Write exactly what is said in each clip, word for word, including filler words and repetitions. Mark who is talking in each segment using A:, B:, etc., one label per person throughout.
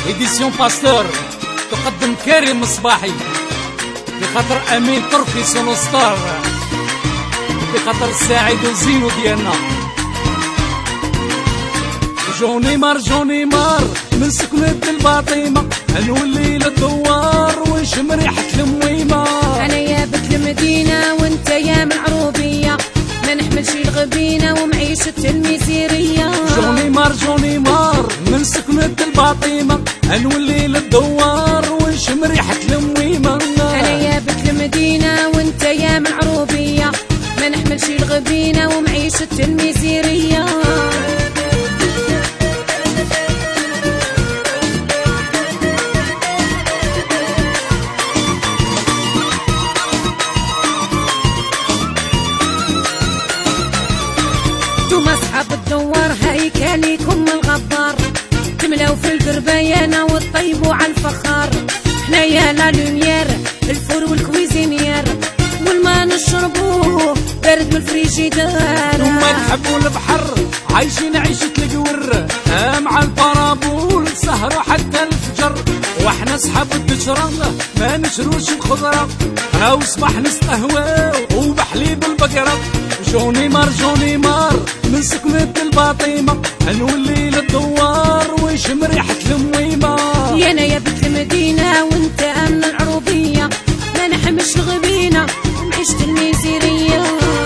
A: إديسيون باستور تقدم كريم مصباحي بخاطر أمين طرفي سونوستار بخاطر الساعد وزينو ديالنا. جوني مار جوني مار من سكنة الباطيمة نولي للدوار ونشم ريحة المويمة.
B: أنا يا بنت المدينة وانت يا من عروبية ما نحملش الغبينة ومعيشة الميزيرية.
A: جوني مار جوني مار من سكنة الباطيمة نولي للدوار ونشم ريحة المويمة.
B: أنا يا بنت المدينة وانت يا من عروبية ما نحملش الغبينة ومعيشة الميزيرية. انتم اصحاب الدوار هيكليكم من الغبار تملاو في القربايانة وتطيبوا على الفخار. حنايا لا لوميير الفور والكويزينيير والما نشربوه بارد من الفريجيدار.
A: وما تحبوا البحر عايشين عيشة القور مع البارابول سهروا حتى الفجر. واحنا صحاب الدجرة ما نشروش الخضرة هاو صباح نستهواو وبحليب البقرة. جوني مار جوني مار من سكنة الباطيمة نولي للدوار ونشم ريحة المويمة.
B: يا انا يا بنت المدينة وانت من العروبية ما نحمش الغبينة ومعيشة الميزيرية.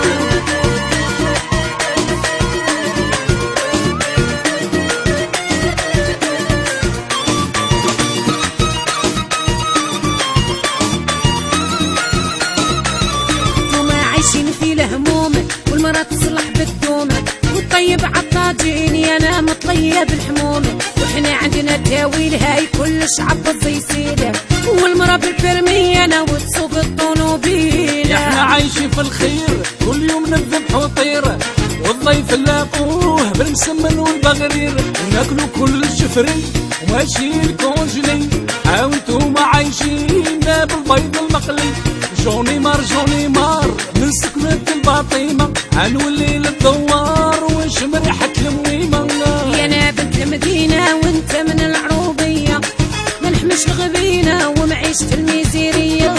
B: عايشين في الهموم والمرأة تصلح بالدوم والطيب عالطاجين يا انا مطلية بالحموم. وحنا عندنا تاويل هاي كلش عبط زي سيدة والمرأة بالبرمية انا وتسوق الطونوبيل.
A: احنا عايشين في الخير كل يوم نذبح وطير والضيف نلاقوه بالمسمن والبغرير ناكلو كل الشفري وماشي الكونجلي هاو انتوما عايشين بالبيض المقلي. جوني مار جوني مار من سكنة الباطيمة هنولي للدوار ونشم ريحة المويمة.
B: يا انا بنت المدينة وانت من العروبية ما نحمش الغبينة ومعيشة الميزيرية.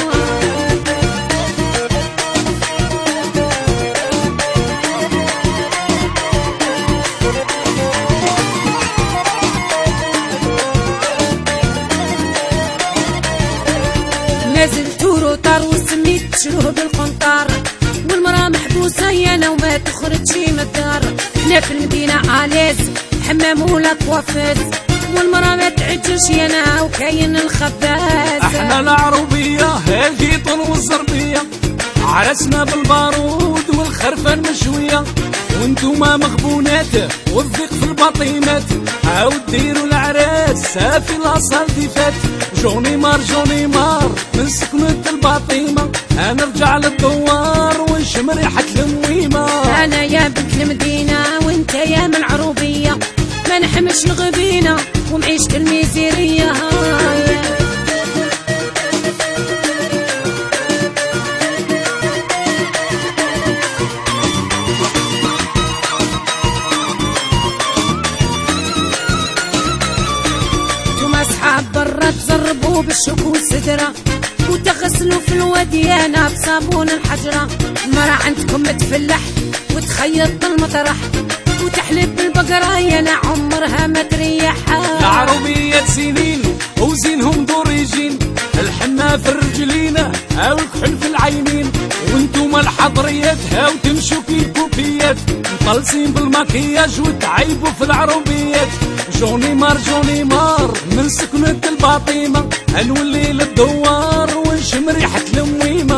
B: نازل تورو طار وسميت تشروه بالقنطار والمرأة محبوسة يا انا وما تخرجش من الدار. حنا في المدينة علاز حمام ولا كوافاز والمرأة ما تعجلش يا انا وكاين الخباز.
A: احنا العروبية هالقيطن والزربية عرسنا بالبارود والخرفان مشوية وانتوما مغبونات والضيق في الباطيمات هاو ديروا العراس سافي الاصال ديفات. جوني مار جوني مار من سكنة الباطيمة هنرجع للدوار ونشم ريحة المويمة.
B: انا يا بنت المدينة وانت يا من العروبية ما نحمش الغبينة ومعيشة الميزيرية. اصحاب برا تزربوا بالشوك والسدرة وتغسلوا في الوديانة بصابون الحجرة. المرأة عندكم تفلح وتخيط المطرح وتحلب بالبقرة يا انا عمرها ما تريح.
A: العربية سنين وزينهم دوريجين الحنا في الرجلين هاو الكحل في العينين وانتوما الحضريات هاو تمشوا كي الكوبيات مطلسين بالمكياج وتعيبوا في العربيات. جوني مار جوني مار من سكنة الباطيمة هنولي للدوار ونشم ريحة المويمة.